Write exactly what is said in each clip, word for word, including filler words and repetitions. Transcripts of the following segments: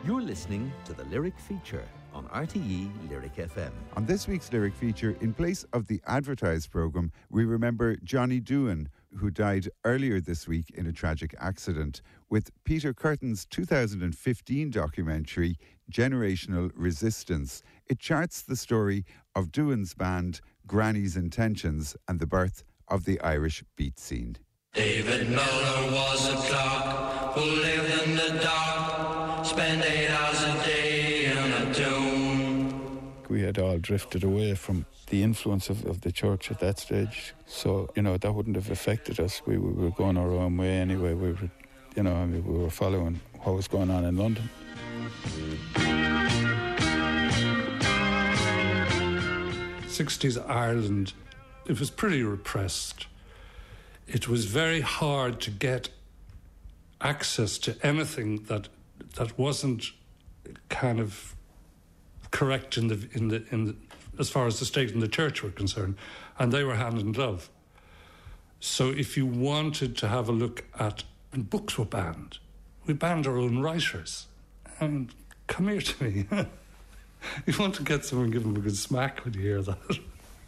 You're listening to the Lyric Feature on R T E Lyric F M. On this week's Lyric Feature, in place of the advertised programme, we remember Johnny Doohan, who died earlier this week in a tragic accident, with Peter Curtin's two thousand fifteen documentary, Generational Resistance. It charts the story of Doohan's band, Granny's Intentions, and the birth of the Irish beat scene. David Miller was a clerk who lived in the dark, spent eight hours a day in a tomb. We had all drifted away from the influence of, of the church at that stage, so, you know, that wouldn't have affected us. We, we were going our own way anyway. We were, you know, I mean, we were following what was going on in London. sixties Ireland, it was pretty repressed. It was very hard to get access to anything that that wasn't kind of correct in the in the in the, as far as the state and the church were concerned, and they were hand in glove. So if you wanted to have a look at, and books were banned, we banned our own writers. I mean, come here to me. You want to get someone, give them a good smack when you hear that.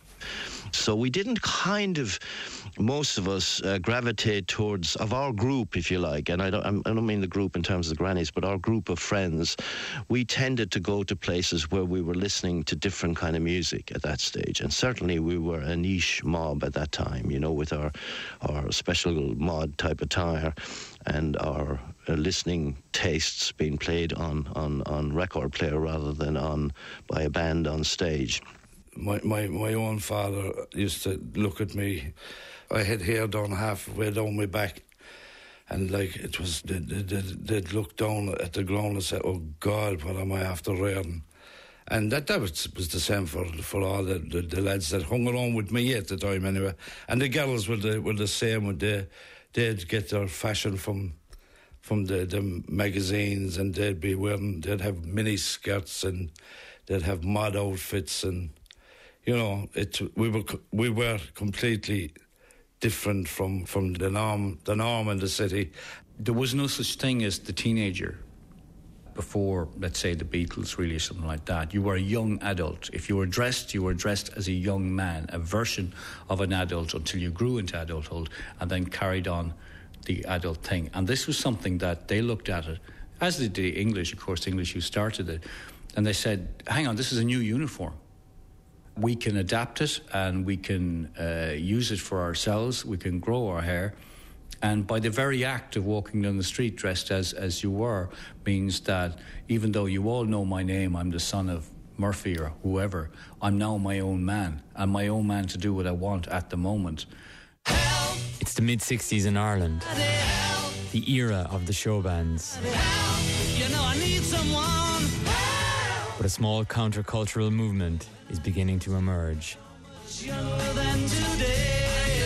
So we didn't kind of, most of us, uh, gravitate towards, of our group, if you like, and I don't, I don't mean the group in terms of the grannies, but our group of friends, we tended to go to places where we were listening to different kind of music at that stage. And certainly we were a niche mob at that time, you know, with our, our special mod type attire and our uh, listening tastes being played on, on, on record player rather than on by a band on stage. My, my my own father used to look at me. I had hair down halfway down my back, and like it was, they'd, they'd, they'd look down at the ground and say, "Oh God, what am I after wearing?" And that that was, was the same for for all the, the, the lads that hung around with me at the time, anyway. And the girls were the were the same. They they'd get their fashion from from the, the magazines, and they'd be wearing. They'd have mini skirts and they'd have mod outfits and. You know, it. We were we were completely different from, from the norm the norm in the city. There was no such thing as the teenager before, let's say, the Beatles, really, something like that. You were a young adult. If you were dressed, you were dressed as a young man, a version of an adult until you grew into adulthood and then carried on the adult thing. And this was something that they looked at it, as did the English, of course, the English who started it, and they said, hang on, this is a new uniform. We can adapt it and we can uh, use it for ourselves. We can grow our hair. And by the very act of walking down the street dressed as, as you were means that even though you all know my name, I'm the son of Murphy or whoever, I'm now my own man. I'm my own man to do what I want at the moment. Help! It's the mid-sixties in Ireland. Help! The era of the show bands. Help! You know I need someone. Help! But a small counter-cultural movement is beginning to emerge. Than today.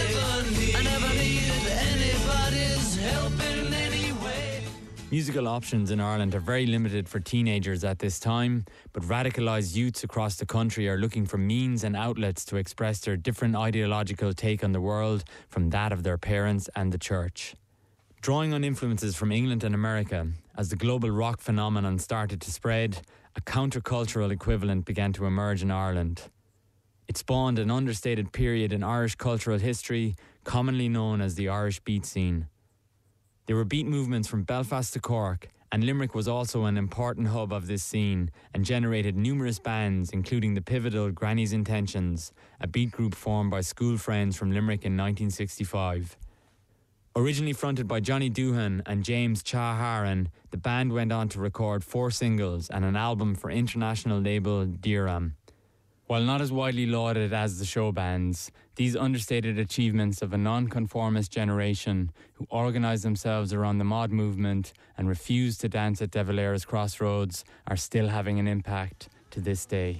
I never needed anybody's help in any way. Musical options in Ireland are very limited for teenagers at this time, but radicalised youths across the country are looking for means and outlets to express their different ideological take on the world from that of their parents and the church. Drawing on influences from England and America, as the global rock phenomenon started to spread, a countercultural equivalent began to emerge in Ireland. It spawned an understated period in Irish cultural history, commonly known as the Irish beat scene. There were beat movements from Belfast to Cork, and Limerick was also an important hub of this scene and generated numerous bands, including the pivotal Granny's Intentions, a beat group formed by school friends from Limerick in nineteen sixty-five. Originally fronted by Johnny Doohan and James Cha Haran, the band went on to record four singles and an album for international label Deeram. While not as widely lauded as the show bands, these understated achievements of a non-conformist generation who organised themselves around the mod movement and refused to dance at De Valera's Crossroads are still having an impact to this day.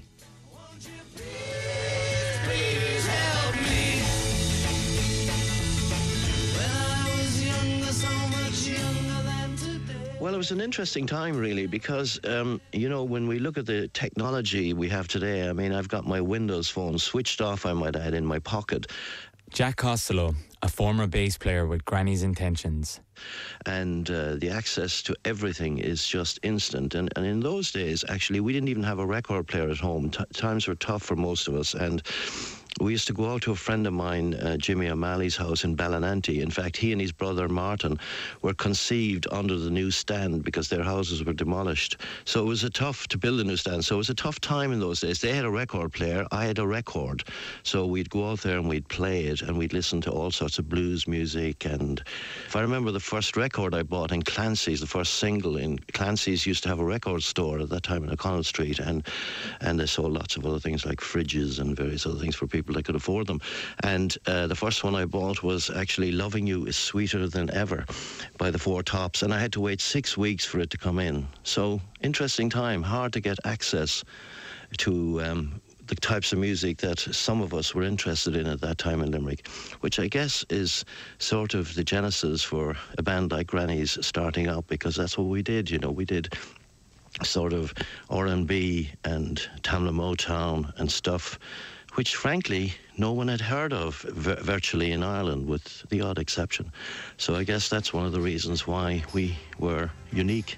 Well, it was an interesting time, really, because, um, you know, when we look at the technology we have today, I mean, I've got my Windows phone switched off, I might add, in my pocket. Jack Costello, a former bass player with Granny's Intentions. And uh, the access to everything is just instant. And, and in those days, actually, we didn't even have a record player at home. T- times were tough for most of us. And we used to go out to a friend of mine, uh, Jimmy O'Malley's house in Ballinanty. In fact, he and his brother Martin were conceived under the new stand because their houses were demolished. So it was a tough to build a new stand. So it was a tough time in those days. They had a record player, I had a record. So we'd go out there and we'd play it, and we'd listen to all sorts of blues music. And if I remember the first record I bought in Clancy's, the first single in Clancy's used to have a record store at that time in O'Connell Street, and and they sold lots of other things like fridges and various other things for people that could afford them. And uh, the first one I bought was actually Loving You Is Sweeter Than Ever by the Four Tops, and I had to wait six weeks for it to come in. So interesting time, hard to get access to um, the types of music that some of us were interested in at that time in Limerick, which I guess is sort of the genesis for a band like Granny's starting up, because that's what we did. You know, we did sort of R and B and Tamla Motown and stuff, which frankly no one had heard of v- virtually in Ireland, with the odd exception. So I guess that's one of the reasons why we were unique.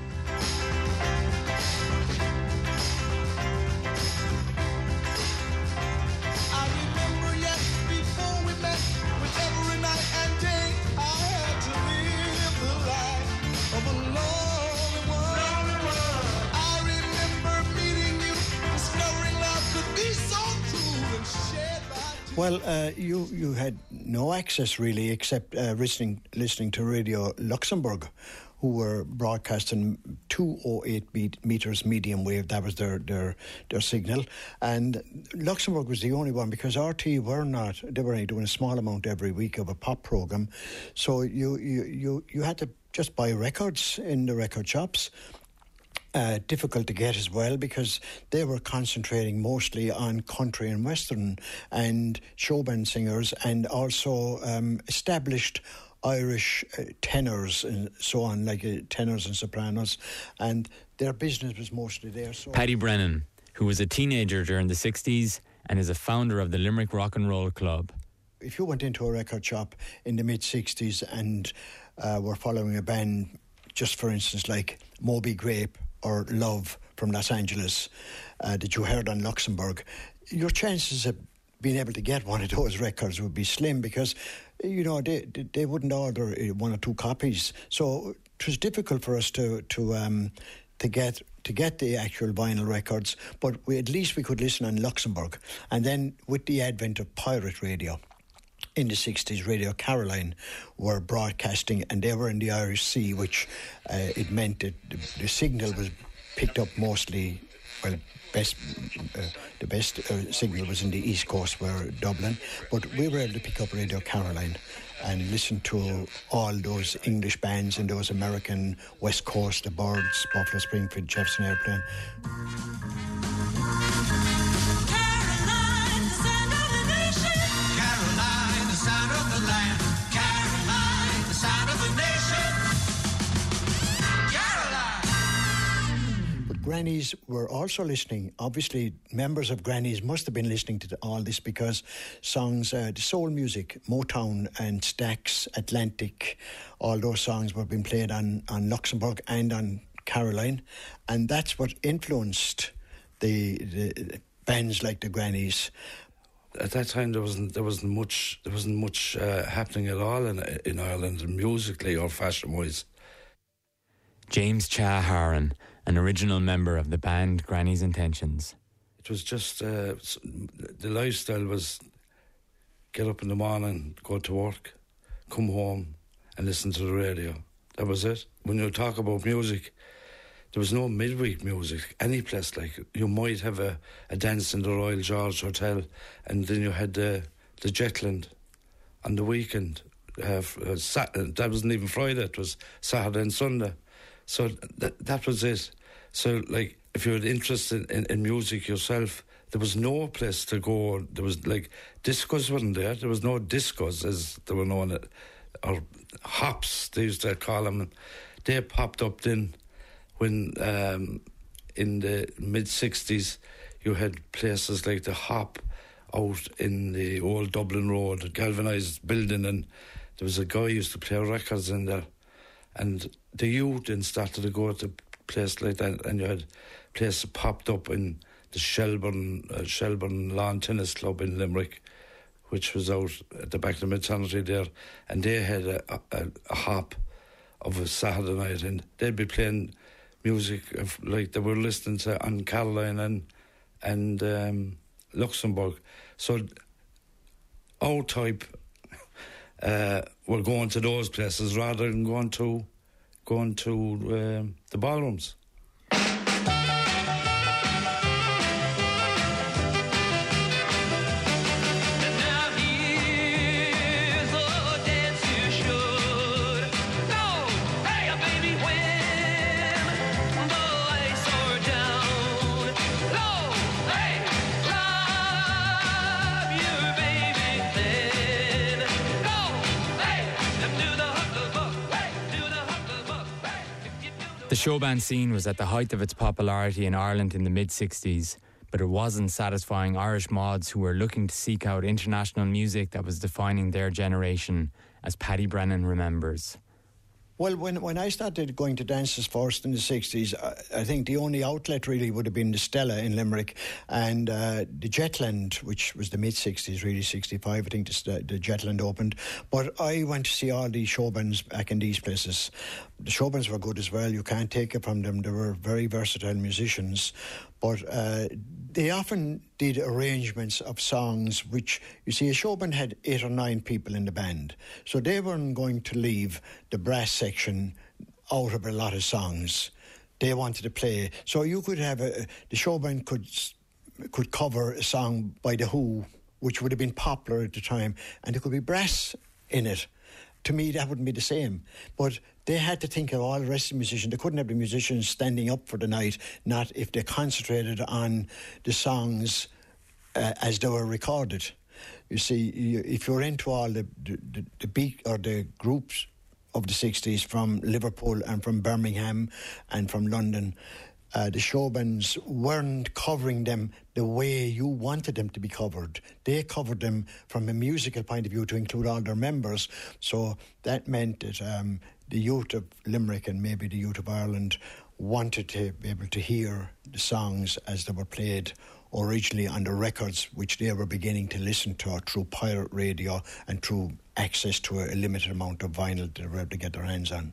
Well, uh, you you had no access really, except uh, listening listening to Radio Luxembourg, who were broadcasting two oh eight beat meters medium wave. That was their, their their signal, and Luxembourg was the only one, because R T were not. They were only doing a small amount every week of a pop program, so you you you, you had to just buy records in the record shops. Uh, difficult to get as well, because they were concentrating mostly on country and western and showband singers, and also um, established Irish uh, tenors and so on, like uh, tenors and sopranos, and their business was mostly there. So Paddy Brennan, who was a teenager during the sixties and is a founder of the Limerick Rock and Roll Club. If you went into a record shop in the mid-sixties and uh, were following a band, just for instance like Moby Grape or Love from Los Angeles, uh, that you heard on Luxembourg, your chances of being able to get one of those records would be slim, because, you know, they they wouldn't order one or two copies. So it was difficult for us to to um, to get to get the actual vinyl records, but we, at least we could listen on Luxembourg. And then with the advent of pirate radio in the sixties, Radio Caroline were broadcasting, and they were in the Irish Sea, which uh, it meant that the, the signal was picked up mostly, well, best uh, the best uh, signal was in the East Coast, where Dublin, but we were able to pick up Radio Caroline and listen to all those English bands and those American West Coast, the Birds, Buffalo Springfield, Jefferson Airplane. Grannies were also listening. Obviously, members of Grannies must have been listening to all this, because songs, uh, the soul music, Motown and Stax, Atlantic, all those songs were being played on, on Luxembourg and on Caroline, and that's what influenced the, the bands like the Grannies. At that time, there wasn't there wasn't much there wasn't much uh, happening at all in in Ireland, musically or fashion wise. James Chaharan, an original member of the band Granny's Intentions. It was just, uh, the lifestyle was get up in the morning, go to work, come home and listen to the radio. That was it. When you talk about music, there was no midweek music any place. Like, you might have a, a dance in the Royal George Hotel, and then you had the, the Jetland on the weekend. Uh, uh, Sat- that wasn't even Friday, it was Saturday and Sunday. So th- that was it. So, like, if you were interested in, in music yourself, there was no place to go. There was, like, discos weren't there. There was no discos, as they were known, or hops, they used to call them. They popped up then when, um, in the mid-sixties, you had places like the Hop out in the old Dublin Road, galvanised building, and there was a guy who used to play records in there. And the youth then started to go to a place like that, and you had a place that popped up in the Shelburne, uh, Shelburne Lawn Tennis Club in Limerick, which was out at the back of the maternity there, and they had a, a, a hop of a Saturday night, and they'd be playing music of, like they were listening to Anne Caroline and and um, Luxembourg. So our type uh, were going to those places rather than going to going to um, the ballrooms. The showband scene was at the height of its popularity in Ireland in the mid-sixties, but it wasn't satisfying Irish mods who were looking to seek out international music that was defining their generation, as Paddy Brennan remembers. Well, when when I started going to dances first in the sixties, I, I think the only outlet really would have been the Stella in Limerick and uh, the Jetland, which was the mid-sixties, really, sixty-five, I think the, the Jetland opened. But I went to see all these showbands back in these places. The showbands were good as well, you can't take it from them. They were very versatile musicians. But uh, they often did arrangements of songs which, you see, a showband had eight or nine people in the band. So they weren't going to leave the brass section out of a lot of songs. They wanted to play. So you could have a, the showband could could cover a song by The Who, which would have been popular at the time, and there could be brass in it. To me, that wouldn't be the same. But they had to think of all the rest of the musicians. They couldn't have the musicians standing up for the night, not if they concentrated on the songs uh, as they were recorded. You see, you, if you're into all the, the, the beat or the groups of the sixties from Liverpool and from Birmingham and from London, Uh, the showbands weren't covering them the way you wanted them to be covered. They covered them from a musical point of view to include all their members. So that meant that um, the youth of Limerick and maybe the youth of Ireland wanted to be able to hear the songs as they were played originally on the records, which they were beginning to listen to through pirate radio and through access to a, a limited amount of vinyl that they were able to get their hands on.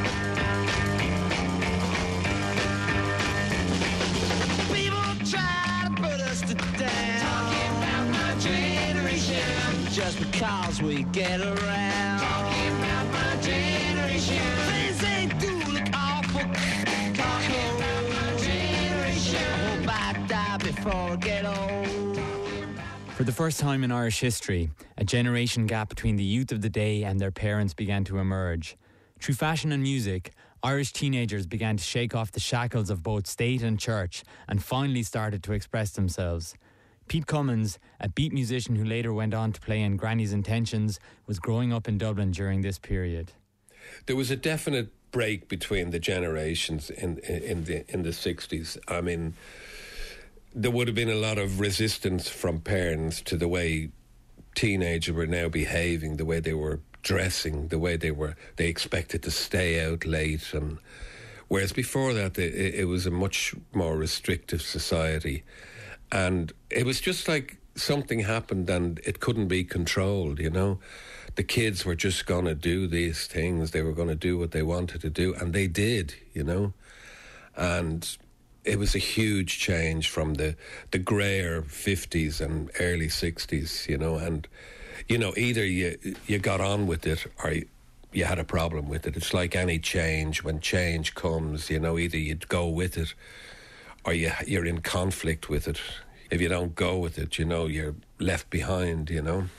Just because we get around. Talking about my generation. Things they do look awful. Talking about my generation. I hope I die before I get old. For the first time in Irish history, a generation gap between the youth of the day and their parents began to emerge. Through fashion and music, Irish teenagers began to shake off the shackles of both state and church and finally started to express themselves. Pete Cummins, a beat musician who later went on to play in Granny's Intentions, was growing up in Dublin during this period. There was a definite break between the generations in in the in the sixties. I mean, there would have been a lot of resistance from parents to the way teenagers were now behaving, the way they were dressing, the way they were they expected to stay out late, and whereas before that it, it was a much more restrictive society. And it was just like something happened and it couldn't be controlled, you know. The kids were just going to do these things. They were going to do what they wanted to do, and they did, you know. And it was a huge change from the, the greyer fifties and early sixties, you know. And, you know, either you, you got on with it or you, you had a problem with it. It's like any change. When change comes, you know, either you'd go with it or you, you're in conflict with it. If you don't go with it, you know, you're left behind, you know.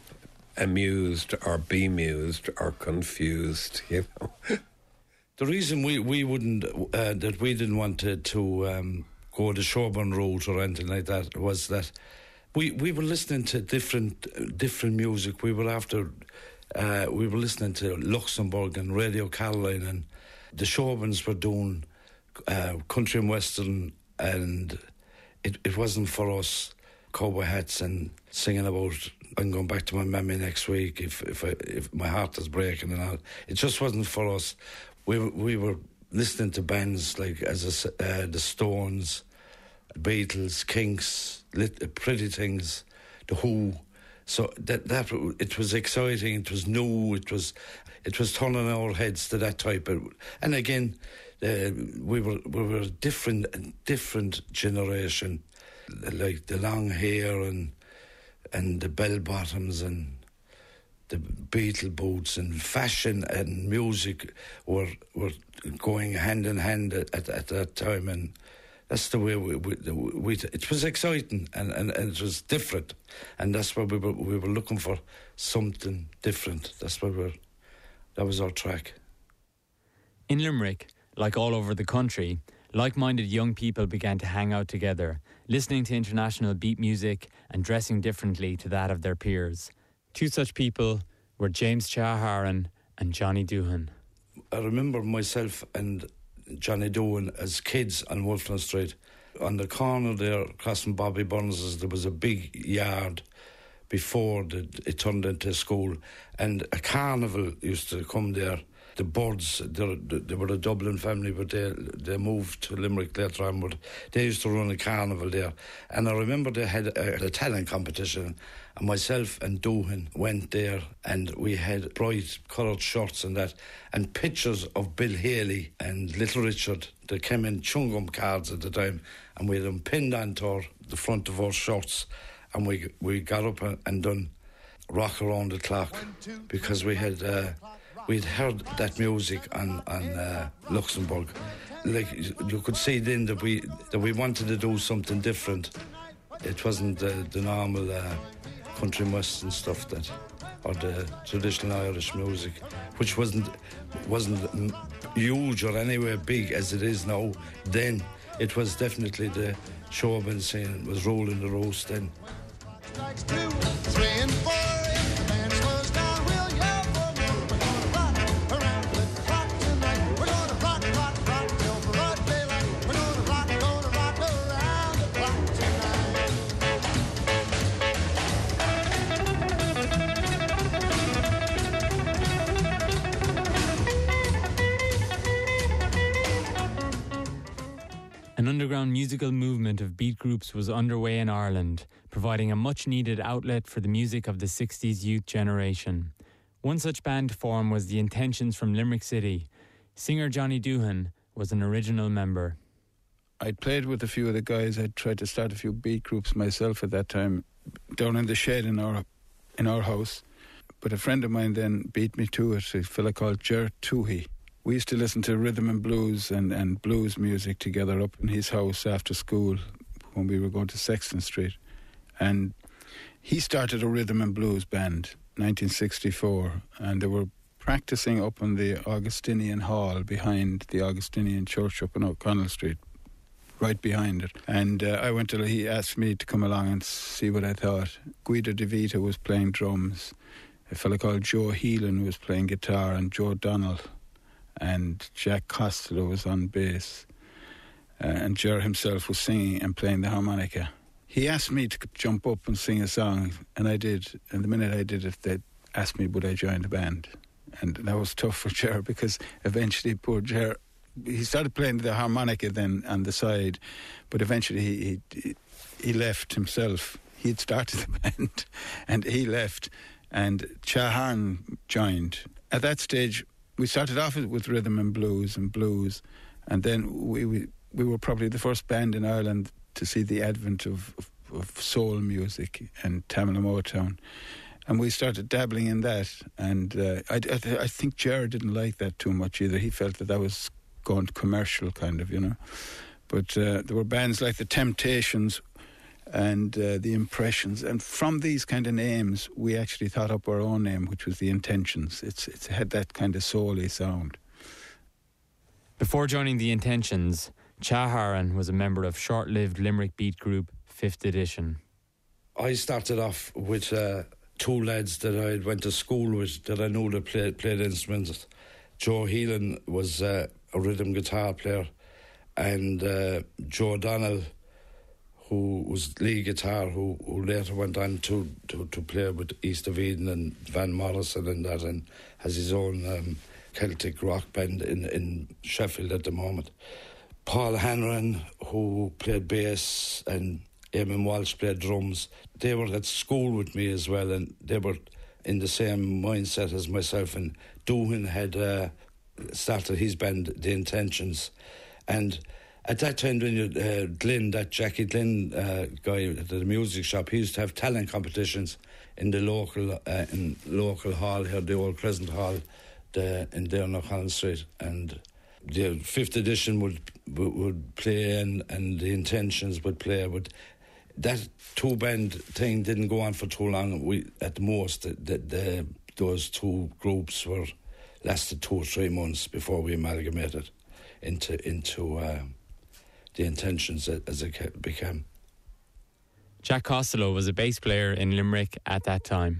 Amused or bemused or confused, you know. The reason we, we wouldn't, uh, that we didn't want to, to um, go the showband route or anything like that was that we, we were listening to different different music. We were after, uh, we were listening to Luxembourg and Radio Caroline, and the showbands were doing uh, country and western, and it, it wasn't for us. cowboy hats and singing about I'm going back to my mammy next week if if I, if my heart is breaking and all. It just wasn't for us. We were, we were listening to bands like as a, uh, the Stones, Beatles, Kinks, lit, Pretty Things, The Who. So that that it was exciting. It was new. It was it was turning our heads to that type of. And again, uh, we were we were a different different generation, like the long hair and and the bell bottoms and the Beatle boots and fashion and music were were going hand in hand at at, at that time, and that's the way we, we, we it was exciting and, and, and it was different, and that's why we were we were looking for something different. That's why we're that was our track. In Limerick, like all over the country, like-minded young people began to hang out together, listening to international beat music and dressing differently to that of their peers. Two such people were James Chaharan and Johnny Doohan. I remember myself and Johnny Doohan as kids on Wolfland Street. On the corner there, across from Bobby Burns's, there was a big yard before the, it turned into a school, and a carnival used to come there. The Birds, they, they were a Dublin family, but they they moved to Limerick later on, but they used to run a carnival there. And I remember they had a, a talent competition, and myself and Doohan went there, and we had bright coloured shirts and that, and pictures of Bill Haley and Little Richard. They came in chewing-gum cards at the time, and we had them pinned onto our, the front of our shirts, and we we got up and, and done Rock Around the Clock, because we had... Uh, We'd heard that music on on uh, Luxembourg. Like you could see then that we that we wanted to do something different. It wasn't uh, the normal uh, country western stuff that, or the traditional Irish music, which wasn't wasn't huge or anywhere big as it is now. Then it was definitely the showman scene was rolling the roast then. Two, three, and four. An underground musical movement of beat groups was underway in Ireland, providing a much-needed outlet for the music of the sixties youth generation. One such band to form was The Intentions from Limerick City. Singer Johnny Doohan was an original member. I'd played with a few of the guys. I'd tried to start a few beat groups myself at that time, down in the shed in our in our house. But a friend of mine then beat me to it, a fella called Ger Toohey. We used to listen to rhythm and blues and, and blues music together up in his house after school when we were going to Sexton Street. And he started a rhythm and blues band, nineteen sixty-four, and they were practicing up in the Augustinian Hall behind the Augustinian Church up in O'Connell Street, right behind it. And uh, I went to, he asked me to come along and see what I thought. Guido De Vita was playing drums, a fella called Joe Heelan was playing guitar, and Joe Donnell, and Jack Costello was on bass, uh, and Ger himself was singing and playing the harmonica. He asked me to jump up and sing a song, and I did. And the minute I did it, they asked me would I join the band, and that was tough for Ger, because eventually poor Ger, he started playing the harmonica then on the side, but eventually he he, he left himself. He had started the band, and he left, and Chaharan joined. At that stage, we started off with rhythm and blues and blues, and then we we, we were probably the first band in Ireland to see the advent of, of, of soul music and Tamil Motown, and we started dabbling in that. And uh, I, I, I think Ger didn't like that too much either. He felt that that was going commercial, kind of, you know. But uh, there were bands like the Temptations and uh, the Impressions, and from these kind of names we actually thought up our own name, which was The Intentions. It's it's had that kind of soul-y sound. Before joining The Intentions, Chaharan was a member of short-lived Limerick beat group Fifth Edition. I started off with uh, two lads that I went to school with that I knew that played, played instruments. Joe Heelan was uh, a rhythm guitar player, and uh, Joe Donnell, who was lead guitar, who, who later went on to, to, to play with East of Eden and Van Morrison and that, and has his own um, Celtic rock band in, in Sheffield at the moment. Paul Hanrahan, who played bass, and Eamon Walsh played drums. They were at school with me as well, and they were in the same mindset as myself. And Doohan had uh, started his band, The Intentions. And at that time, when you, uh, Glynn, that Jackie Glynn uh, guy at the music shop, he used to have talent competitions in the local uh, in local hall here, the old Crescent Hall, the, in there on O'Connell Street. And the fifth edition would would play, and, and The Intentions would play. But that two band thing didn't go on for too long. We at the most the, the, the those two groups were lasted two or three months before we amalgamated into into uh, The Intentions as it became. Jack Costello was a bass player in Limerick at that time.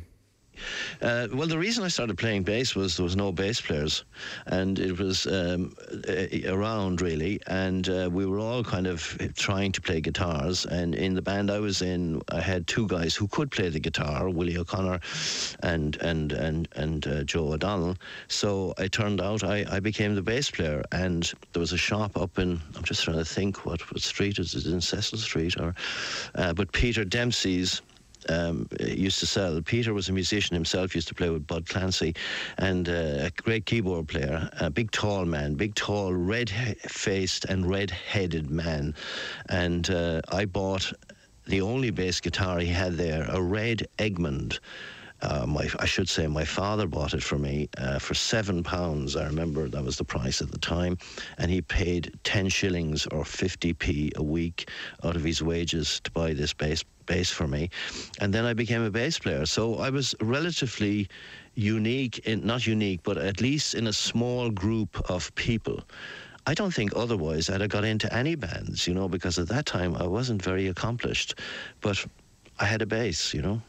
Uh, well, the reason I started playing bass was there was no bass players, and it was um, around really, and uh, we were all kind of trying to play guitars. And in the band I was in, I had two guys who could play the guitar, Willie O'Connor and and and and uh, Joe O'Donnell. So I turned out I, I became the bass player, and there was a shop up in, I'm just trying to think what, what street is it, in Cecil Street, or uh, but Peter Dempsey's. Um, used to sell. Peter was a musician himself, used to play with Bud Clancy, and uh, a great keyboard player, a big tall man, big tall red-faced and red-headed man. And uh, I bought the only bass guitar he had there, a red Egmont. Uh, my, I should say my father bought it for me uh, for seven pounds. I remember that was the price at the time, and he paid ten shillings or fifty p a week out of his wages to buy this bass bass for me. And then I became a bass player. So I was relatively unique, in, not unique, but at least in a small group of people. I don't think otherwise I'd have got into any bands, you know, because at that time I wasn't very accomplished, but I had a bass, you know.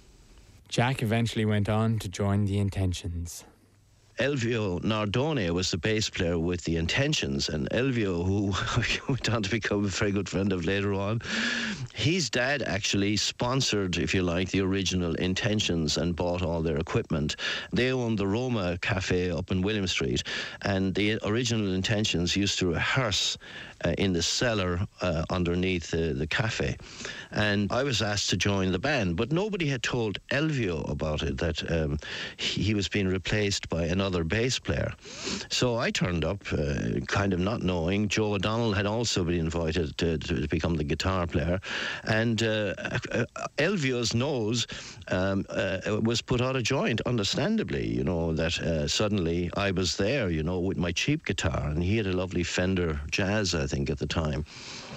Jack eventually went on to join The Intentions. Elvio Nardone was the bass player with The Intentions, and Elvio, who went on to become a very good friend of later on, his dad actually sponsored, if you like, the original Intentions and bought all their equipment. They owned the Roma Cafe up in William Street, and the original Intentions used to rehearse uh, in the cellar uh, underneath the, the cafe. And I was asked to join the band, but nobody had told Elvio about it, that um, he, he was being replaced by another bass player. So I turned up, uh, kind of not knowing. Joe O'Donnell had also been invited to, to become the guitar player. And uh, uh, Elvio's nose um, uh, was put out of joint, understandably, you know, that uh, suddenly I was there, you know, with my cheap guitar, and he had a lovely Fender Jazz, I think, at the time.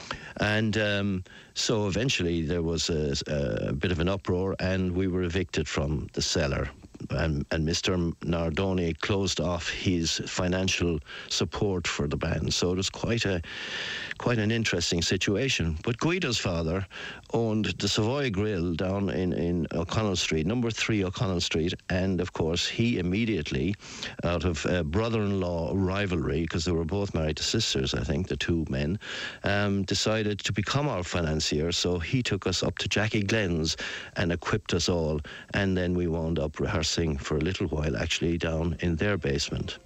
And um, so eventually there was a, a bit of an uproar, and we were evicted from the cellar. And, and Mister Nardone closed off his financial support for the band. So it was quite a quite an interesting situation. But Guido's father owned the Savoy Grill down in, in O'Connell Street, number three O'Connell Street, and of course he immediately, out of uh, brother-in-law rivalry, because they were both married to sisters, I think, the two men, um, decided to become our financier. So he took us up to Jackie Glenn's and equipped us all, and then we wound up rehearsing for a little while, actually, down in their basement.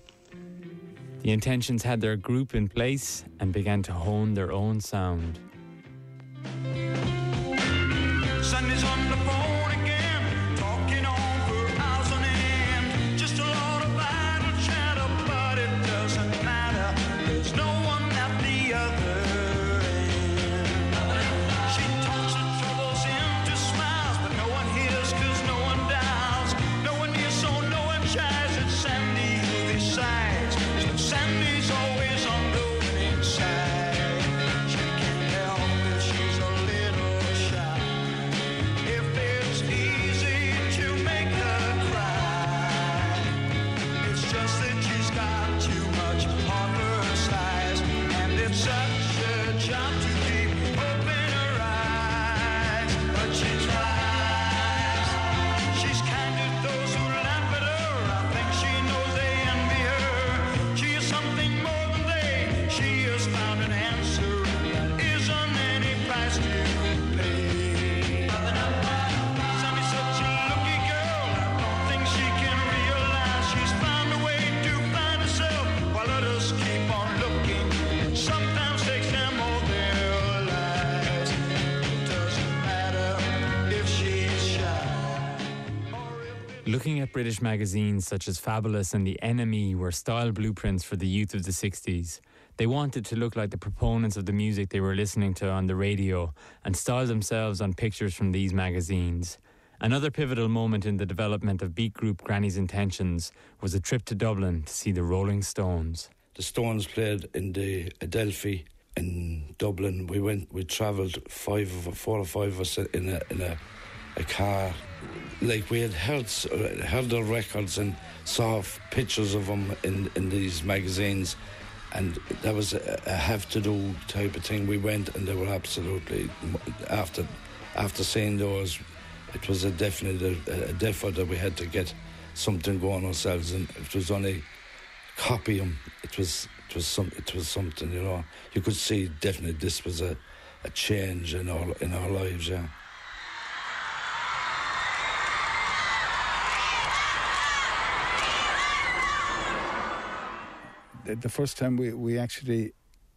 The Intentions had their group in place and began to hone their own sound. Sunday's on the phone again, talking on for hours on end. Just a lot of idle chatter, but it doesn't matter. There's no one at the other end. She talks her troubles into smiles, but no one hears 'cause no one dials. No one hears, so no one tries. It's Sandy who decides. So Sandy's always on the winning side. She can't help it, she's a little shy. If there's Looking at British magazines such as Fabulous and The Enemy were style blueprints for the youth of the sixties. They wanted to look like the proponents of the music they were listening to on the radio and style themselves on pictures from these magazines. Another pivotal moment in the development of beat group Granny's Intentions was a trip to Dublin to see the Rolling Stones. The Stones played in the Adelphi in Dublin. We went, we travelled five, of, four or five of us in a in a, a car. Like we had heard heard their records and saw pictures of them in in these magazines, and that was a, a have to do type of thing. We went, and they were absolutely after after seeing those. It was a definite a, a definite that we had to get something going ourselves, and it was only copy them. It was it was some it was something, you know. You could see definitely this was a, a change in our in our lives, yeah. The, the first time we, we actually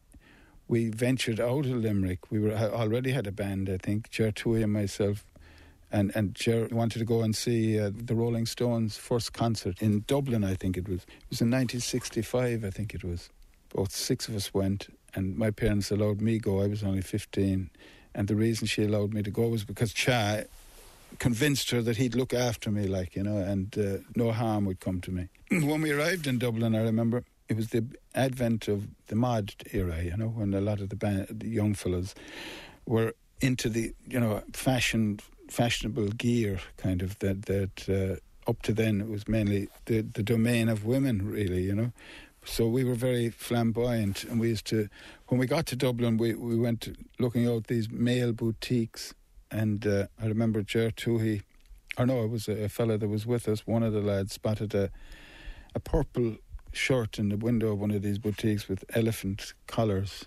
we ventured out of Limerick, we were already had a band, I think, Ger Tui and myself. And and Ger wanted to go and see uh, the Rolling Stones' first concert in Dublin, I think it was. It was in nineteen sixty-five, I think it was. Both six of us went, and my parents allowed me go. I was only fifteen. And the reason she allowed me to go was because Cha convinced her that he'd look after me, like, you know, and uh, no harm would come to me. When we arrived in Dublin, I remember, it was the advent of the mod era, you know, when a lot of the, band, the young fellas were into the, you know, fashion... fashionable gear, kind of, that that uh, up to then it was mainly the, the domain of women, really, you know. So we were very flamboyant, and we used to, when we got to Dublin, we, we went looking out these male boutiques, and uh, I remember Ger Toohey, or no, it was a, a fella that was with us, one of the lads spotted a, a purple shirt in the window of one of these boutiques with elephant collars,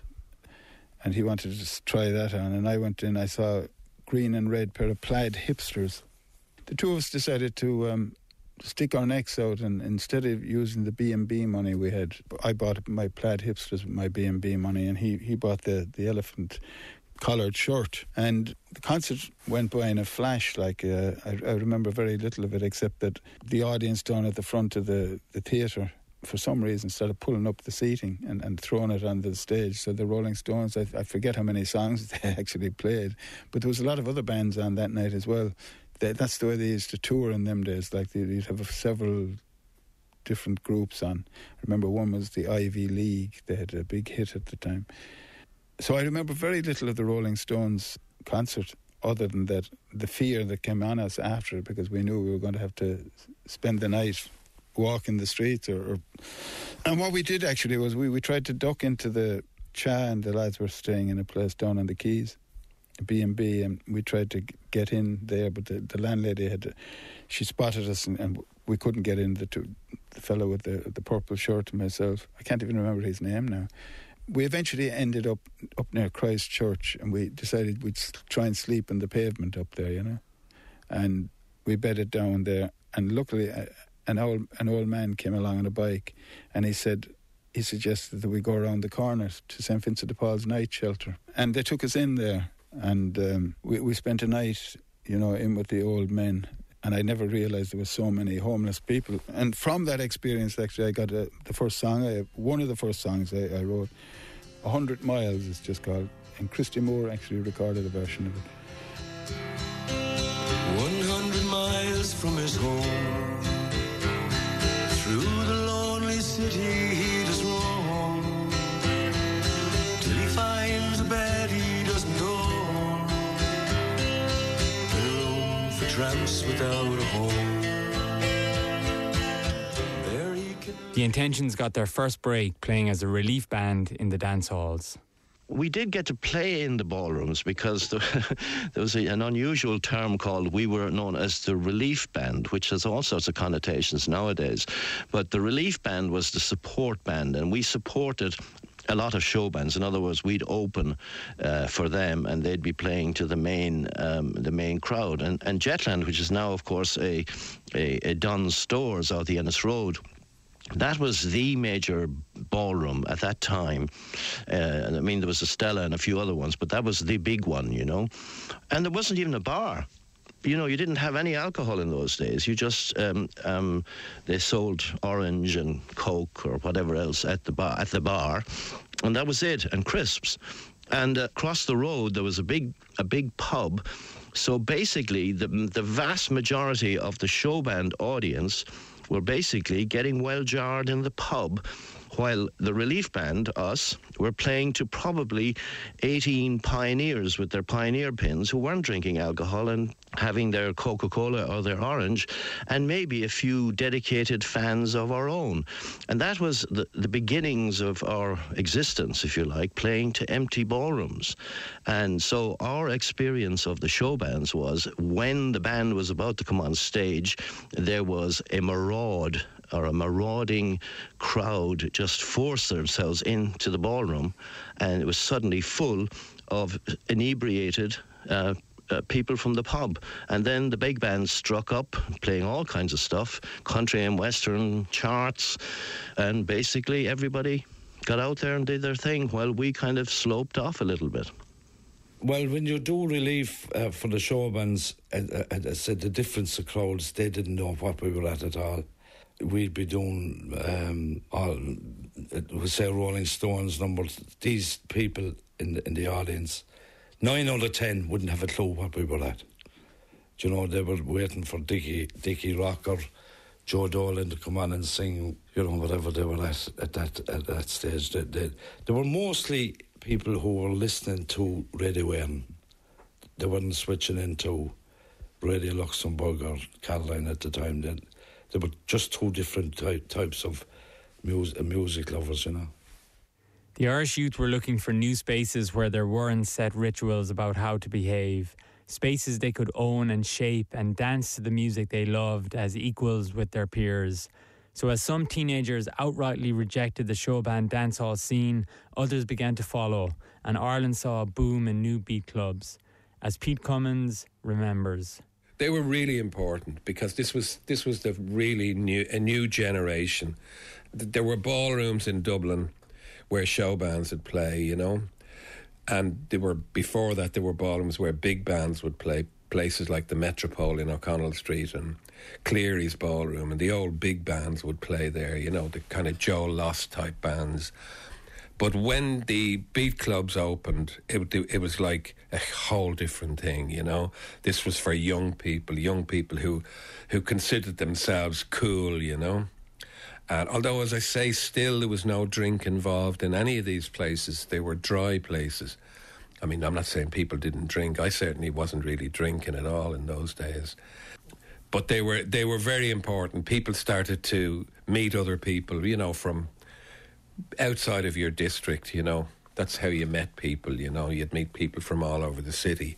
and he wanted to just try that on, and I went in, I saw green and red pair of plaid hipsters. The two of us decided to um, stick our necks out, and instead of using the B and B money we had, I bought my plaid hipsters with my B and B money, and he, he bought the, the elephant collared shirt. And the concert went by in a flash. Like uh, I, I remember very little of it, except that the audience down at the front of the, the theatre, for some reason, started pulling up the seating and, and throwing it on the stage. So the Rolling Stones, I, I forget how many songs they actually played, but there was a lot of other bands on that night as well. They, that's the way they used to tour in them days. Like they, you'd have several different groups on. I remember one was the Ivy League. They had a big hit at the time. So I remember very little of the Rolling Stones concert, other than that, the fear that came on us after it, because we knew we were going to have to spend the night walk in the streets, or, or and what we did actually was we, we tried to duck into the Cha, and the lads were staying in a place down on the Quays, B and B, and we tried to get in there, but the, the landlady had, she spotted us, and, and we couldn't get in. The two, the fellow with the the purple shirt and myself, I can't even remember his name now. We eventually ended up up near Christ Church, and we decided we'd try and sleep in the pavement up there, you know, and we bedded down there, and luckily uh, An old an old man came along on a bike, and he said he suggested that we go around the corner to Saint Vincent de Paul's night shelter, and they took us in there, and um, we we spent a night, you know, in with the old men, and I never realised there were so many homeless people. And from that experience, actually, I got a, the first song, I, one of the first songs I, I wrote, "A Hundred Miles" it's just called, and Christy Moore actually recorded a version of it. One hundred miles from his home, through the lonely city he does roam, till he finds a bed he doesn't own, a room for tramps without a home. There he can... The Intentions got their first break playing as a relief band in the dance halls. We did get to play in the ballrooms because there, there was a, an unusual term called, we were known as the relief band, which has all sorts of connotations nowadays. But the relief band was the support band, and we supported a lot of show bands. In other words, we'd open uh, for them, and they'd be playing to the main um, the main crowd. And, and Jetland, which is now, of course, a, a, a Dunn's Stores out the Ennis Road, that was the major ballroom at that time. Uh, I mean, there was a Stella and a few other ones, but that was the big one, you know. And there wasn't even a bar. you know, you didn't have any alcohol in those days. You just, um, um, they sold orange and Coke or whatever else at the bar, at the bar, and that was it, and crisps. And uh, across the road, there was a big, a big pub. So basically, the the vast majority of the show band audience were basically getting well jarred in the pub, while the relief band, us, were playing to probably eighteen pioneers with their pioneer pins who weren't drinking alcohol and having their Coca-Cola or their orange, and maybe a few dedicated fans of our own. And that was the, the beginnings of our existence, if you like, playing to empty ballrooms. And so our experience of the show bands was, when the band was about to come on stage, there was a maraud or a marauding crowd just forced themselves into the ballroom, and it was suddenly full of inebriated uh, uh, people from the pub. And then the big band struck up, playing all kinds of stuff, country and western charts, and basically everybody got out there and did their thing while we kind of sloped off a little bit. Well, when you do relief uh, for the show bands, uh, uh, I said the difference of crowds, they didn't know what we were at at all. We'd be doing, um, all, we say Rolling Stones numbers. These people in the, in the audience, nine out of ten wouldn't have a clue what we were at. Do you know, they were waiting for Dickie, Dickie Rock or Joe Dolan to come on and sing, you know, whatever they were at at that at that stage. They, they, they were mostly people who were listening to Radio Éireann. They weren't switching into Radio Luxembourg or Caroline at the time. They, There were just two different ty- types of music, music lovers, you know. The Irish youth were looking for new spaces where there weren't set rituals about how to behave, spaces they could own and shape and dance to the music they loved as equals with their peers. So as some teenagers outrightly rejected the show band dancehall scene, others began to follow, and Ireland saw a boom in new beat clubs, as Pete Cummins remembers. They were really important because this was this was the really new a new generation. There were ballrooms in Dublin where show bands would play, you know, and there were before that there were ballrooms where big bands would play. Places like the Metropole in O'Connell Street and Cleary's Ballroom, and the old big bands would play there. You know, the kind of Joe Lost type bands. But when the beat clubs opened, it, it was like a whole different thing, you know. This was for young people, young people who, who considered themselves cool, you know. And although, as I say, still there was no drink involved in any of these places. They were dry places. I mean, I'm not saying people didn't drink. I certainly wasn't really drinking at all in those days. But they were they were very important. People started to meet other people, you know, from outside of your district, you know. That's how you met people, you know. You'd meet people from all over the city.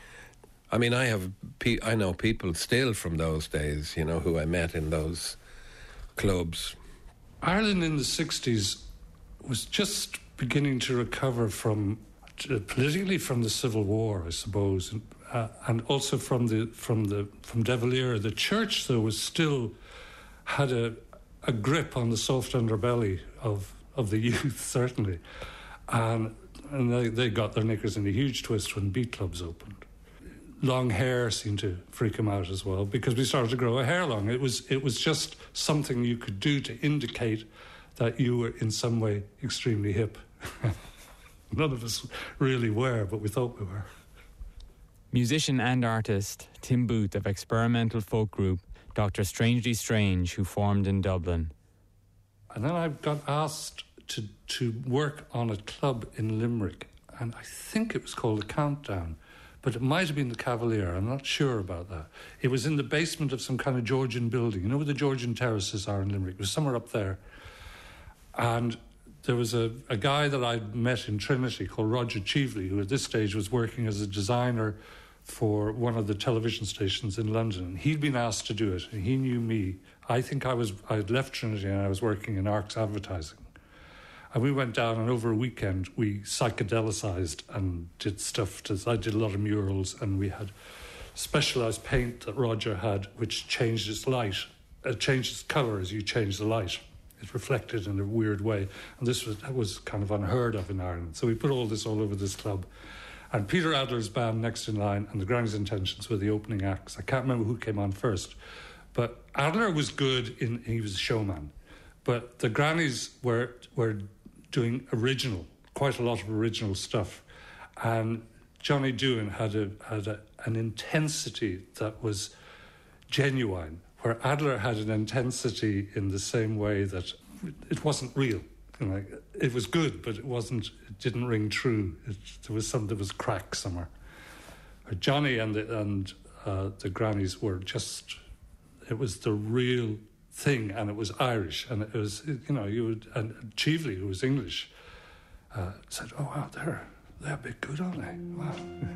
I mean, I have, pe- I know people still from those days, you know, who I met in those clubs. Ireland in the sixties was just beginning to recover from, uh, politically from the Civil War, I suppose, and, uh, and also from the from the from De Valera. The church, though, was still had a a grip on the soft underbelly of. of the youth, certainly. And, and they, they got their knickers in a huge twist when beat clubs opened. Long hair seemed to freak them out as well, because we started to grow a hair long. It was, it was just something you could do to indicate that you were in some way extremely hip. None of us really were, but we thought we were. Musician and artist Tim Booth of experimental folk group Doctor Strangely Strange, who formed in Dublin. And then I got asked to to work on a club in Limerick, and I think it was called the Countdown, but it might have been the Cavalier. I'm not sure about that. It was in the basement of some kind of Georgian building. You know where the Georgian terraces are in Limerick? It was somewhere up there. And there was a, a guy that I'd met in Trinity called Roger Cheveley, who at this stage was working as a designer for one of the television stations in London. He'd been asked to do it, and he knew me. I think I was I'd left Trinity and I was working in Arcs Advertising. And we went down, and over a weekend we psychedelicized and did stuff. To, I did a lot of murals, and we had specialised paint that Roger had, which changed its light, uh, changed its colour as you change the light. It reflected in a weird way, and this was was kind of unheard of in Ireland. So we put all this all over this club. And Peter Adler's band Next in Line and the Granny's Intentions were the opening acts. I can't remember who came on first. But Adler was good, in he was a showman. But the Grannies were were doing original, quite a lot of original stuff. And Johnny Doohan had a had a, an intensity that was genuine, where Adler had an intensity in the same way that it wasn't real. You know, it was good, but it wasn't. It didn't ring true. It, there was some. There was crack somewhere. Johnny and the, and uh, the Grannies were just. It was the real thing, and it was Irish, and it was, you know, you would, and Cheveley, who was English, uh, said, "Oh wow, they're they're a bit good, aren't they? Wow."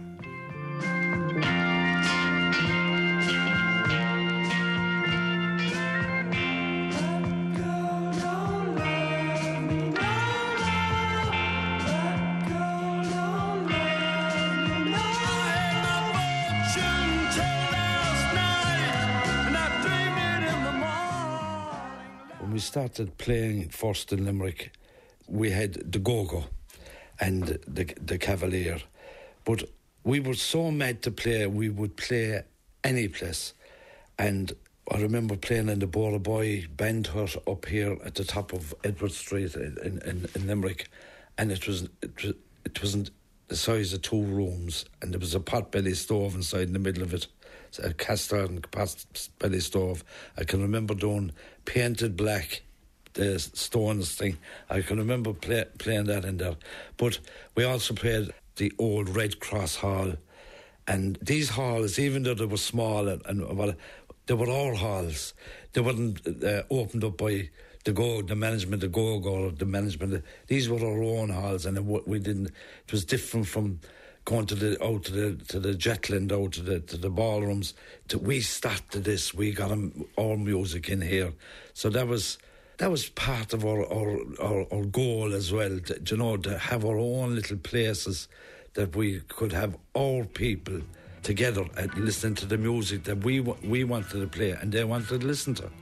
We started playing first in Limerick. We had the Go-Go and the the Cavalier, but we were so mad to play, we would play any place. And I remember playing in the Bora Boy band hut up here at the top of Edward Street in, in, in Limerick, and it was it was it wasn't the size of two rooms, and there was a pot-belly stove inside in the middle of it. A cast iron pot-belly stove. I can remember doing painted black, the stones thing. I can remember play, playing that in there. But we also played the old Red Cross Hall. And these halls, even though they were small, and, and well, they were all halls. They weren't uh, opened up by the go, the management, the Go-Go, or the management. These were our own halls, and it, we didn't. It was different from going to the out to the to the Jetland, out to the to the ballrooms. To, we started this. We got um, our music in here, so that was that was part of our our, our, our goal as well. To, you know, to have our own little places that we could have our people together and listening to the music that we we wanted to play and they wanted to listen to.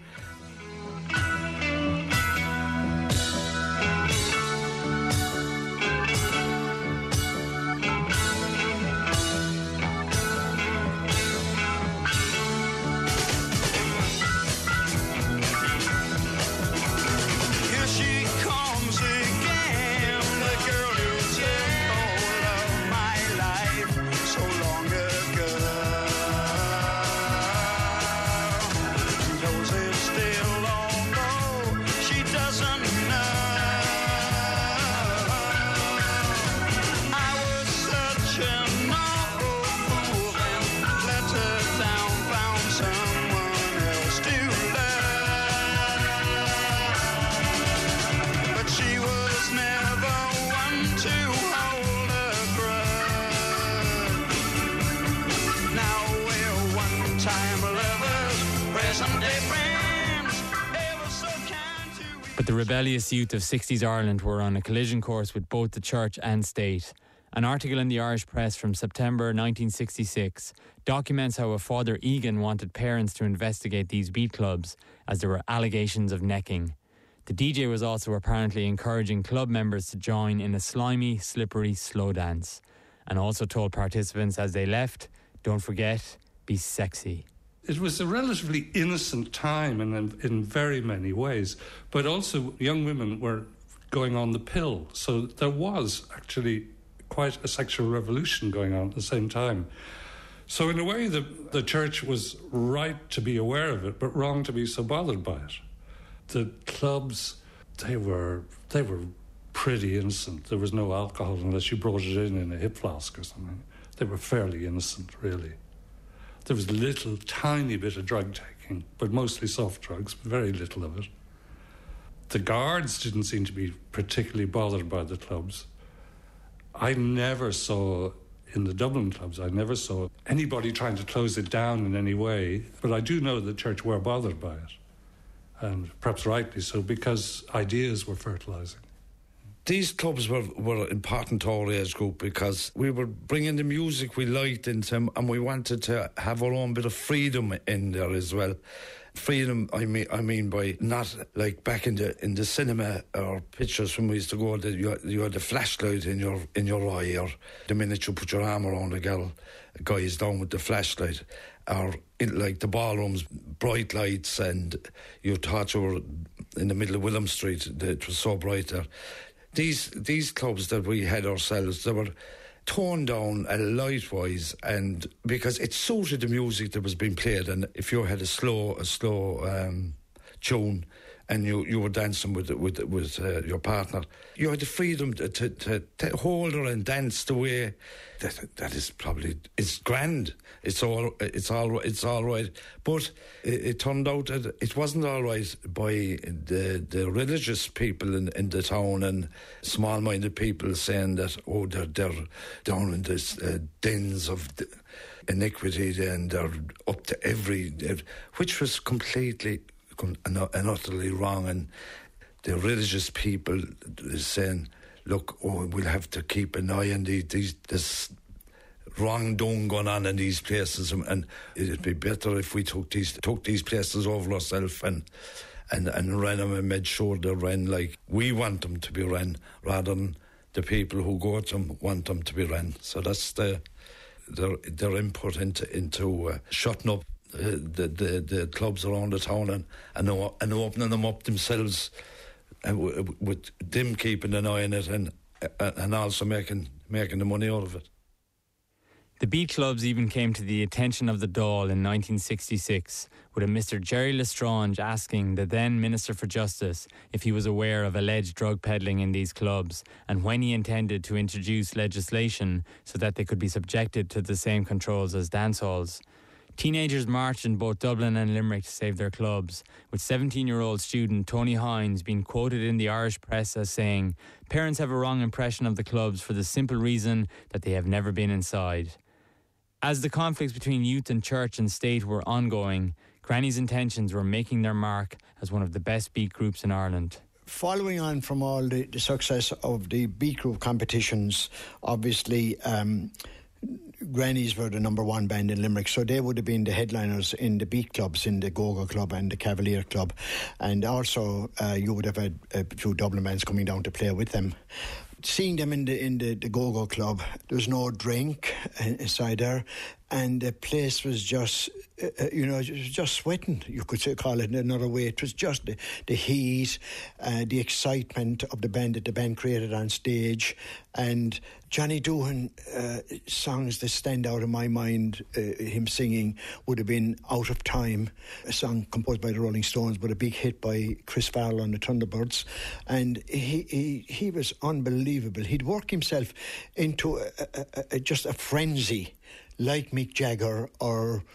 But the rebellious youth of sixties Ireland were on a collision course with both the church and state. An article in the Irish Press from September nineteen sixty-six documents how a Father Egan wanted parents to investigate these beat clubs as there were allegations of necking. The D J was also apparently encouraging club members to join in a slimy, slippery slow dance, and also told participants as they left, "Don't forget, be sexy." It was a relatively innocent time in, in very many ways, but also young women were going on the pill. So there was actually quite a sexual revolution going on at the same time. So in a way, the, the church was right to be aware of it, but wrong to be so bothered by it. The clubs, they were they were pretty innocent. There was no alcohol unless you brought it in in a hip flask or something. They were fairly innocent, really. There was a little tiny bit of drug taking, but mostly soft drugs, very little of it. The guards didn't seem to be particularly bothered by the clubs. I never saw, in the Dublin clubs, I never saw anybody trying to close it down in any way, but I do know the church were bothered by it, and perhaps rightly so, because ideas were fertilising. These clubs were, were important to our age group because we were bringing the music we liked into them, and we wanted to have our own bit of freedom in there as well. Freedom, I mean, I mean by not like back in the in the cinema or pictures when we used to go, that you had, you had the flashlight in your in your eye, or the minute you put your arm around a girl, a guy is down with the flashlight, or in, like the ballrooms, bright lights, and you thought you were in the middle of Willem Street. It was so bright there. These these clubs that we had ourselves, they were toned down a light-wise, and because it suited the music that was being played. And if you had a slow a slow um, tune and you, you were dancing with with with uh, your partner, you had the freedom to, to, to, to hold her and dance the way that that is probably it's grand. It's all it's all it's all right. But it, it turned out that it wasn't all right by the the religious people in, in the town, and small-minded people saying that, oh, they're they're down in this uh, dens of the iniquity and they're up to every, which was completely and utterly wrong. And the religious people is saying, look, oh, we'll have to keep an eye on these, these this wrongdoing going on in these places, and it'd be better if we took these took these places over ourselves and and and ran them and made sure they're ran like we want them to be ran, rather than the people who go to them want them to be ran. So that's the their their input into into uh, shutting up Uh, the, the the clubs around the town and and, and opening them up themselves, and w- with them keeping an eye on it, and and also making making the money out of it. The beat clubs even came to the attention of the Dáil in nineteen sixty-six, with a Mister Jerry Lestrange asking the then Minister for Justice if he was aware of alleged drug peddling in these clubs, and when he intended to introduce legislation so that they could be subjected to the same controls as dance halls. Teenagers marched in both Dublin and Limerick to save their clubs, with seventeen-year-old student Tony Hines being quoted in the Irish press as saying, "Parents have a wrong impression of the clubs for the simple reason that they have never been inside." As the conflicts between youth and church and state were ongoing, Granny's Intentions were making their mark as one of the best beat groups in Ireland. Following on from all the, the success of the beat group competitions, obviously um, Grannies were the number one band in Limerick, so they would have been the headliners in the beat clubs, in the Go-Go Club and the Cavalier Club, and also uh, you would have had a few Dublin bands coming down to play with them. Seeing them in the in the, the Go-Go Club, there was no drink inside there, and the place was just, uh, you know, just sweating. You could say, call it another way. It was just the, the heat, uh, the excitement of the band that the band created on stage, and Johnny Doohan uh, songs that stand out in my mind. Uh, him singing would have been "Out of Time," a song composed by the Rolling Stones, but a big hit by Chris Farlow and the Thunderbirds, and he he, he was unbelievable. He'd work himself into a, a, a, just a frenzy, like Mick Jagger or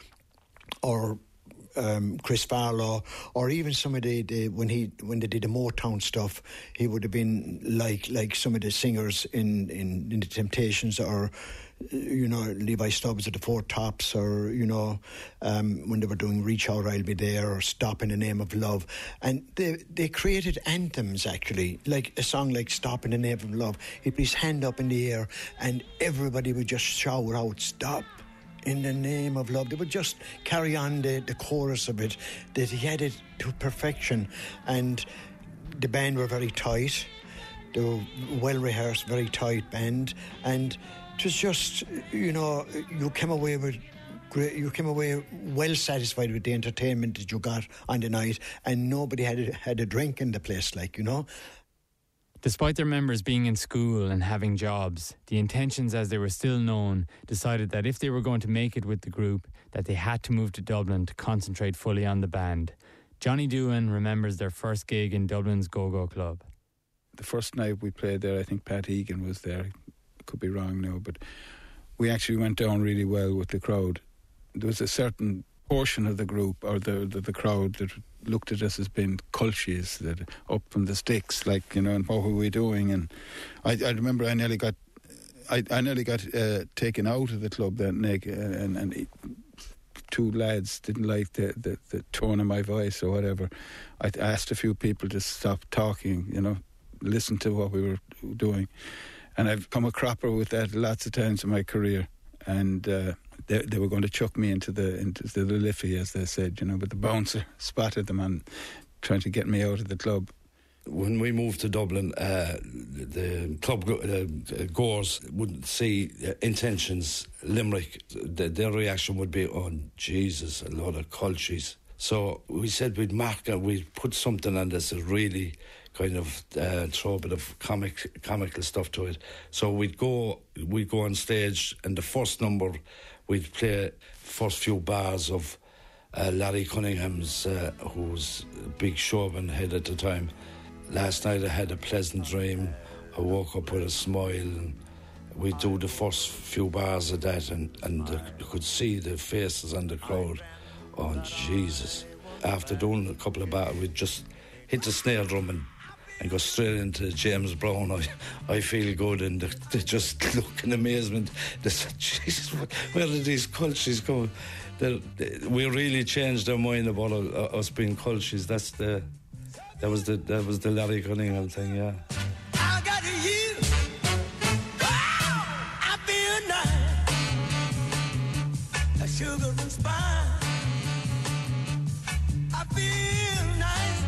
or um, Chris Farlow, or even some of the, the when he when they did the Motown stuff, he would have been like like some of the singers in, in, in the Temptations, or you know, Levi Stubbs at the Four Tops, or you know, um, when they were doing "Reach Out, I'll Be There," or "Stop in the Name of Love," and they they created anthems actually, like a song like "Stop in the Name of Love." He'd put his hand up in the air, and everybody would just shout out, "Stop in the name of love." They would just carry on the, the chorus of it, that he had it to perfection. And the band were very tight. They were well-rehearsed, very tight band. And it was just, you know, you came away with great, you came away well satisfied with the entertainment that you got on the night, and nobody had a, had a drink in the place, like, you know. Despite their members being in school and having jobs, the Intentions, as they were still known, decided that if they were going to make it with the group, that they had to move to Dublin to concentrate fully on the band. Johnny Doohan remembers their first gig in Dublin's Go-Go Club. The first night we played there, I think Pat Egan was there. I could be wrong now, but we actually went down really well with the crowd. There was a certain portion of the group, or the the, the crowd, that looked at us as being culchies, that up from the sticks, like, you know, and what were we doing? And I, I remember I nearly got I, I nearly got uh, taken out of the club that night, uh, and, and it, two lads didn't like the, the, the tone of my voice or whatever. I asked a few people to stop talking, you know, listen to what we were doing. And I've come a cropper with that lots of times in my career. And uh, they, they were going to chuck me into the into the liffey, as they said, you know, but the bouncer spotted them and trying to get me out of the club. When we moved to Dublin, uh, the club go- uh, goers would see uh, Intentions, Limerick. The, their reaction would be, oh, Jesus, a lot of cultures. So we said we'd mark it, we'd put something on this that really kind of uh, throw a bit of comic, comical stuff to it. So we'd go, we'd go on stage, and the first number, we'd play first few bars of uh, Larry Cunningham's, uh, who was a big showman head at the time. Last night I had a pleasant dream. I woke up with a smile, and we do the first few bars of that, and, and the, you could see the faces on the crowd. Oh, Jesus. After doing a couple of bars, we'd just hit the snare drum and, and go straight into James Brown. I, I feel good, and they, they just look in amazement. They said, Jesus, where did these cultures go? They, they, we really changed our mind about uh, us being cultures. That's the... That was the that was the Larry Cunningham thing, yeah. I got you. Oh, I feel nice. A sugar and spice. I feel nice.